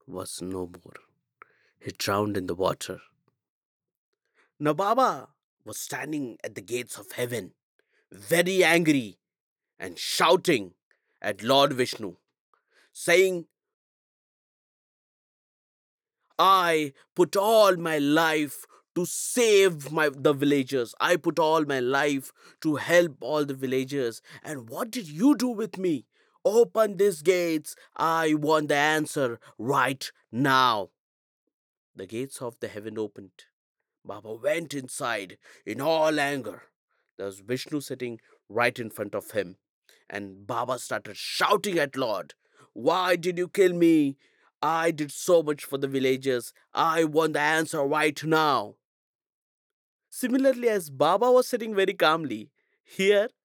was no more. He drowned in the water. Now Baba was standing at the gates of heaven, very angry and shouting at Lord Vishnu, saying, I put all my life to save the villagers. I put all my life to help all the villagers. And what did you do with me? Open these gates. I want the answer right now. The gates of the heaven opened. Baba went inside in all anger. There was Vishnu sitting right in front of him. And Baba started shouting at Lord, why did you kill me? I did so much for the villagers. I want the answer right now. Similarly, as Baba was sitting very calmly, here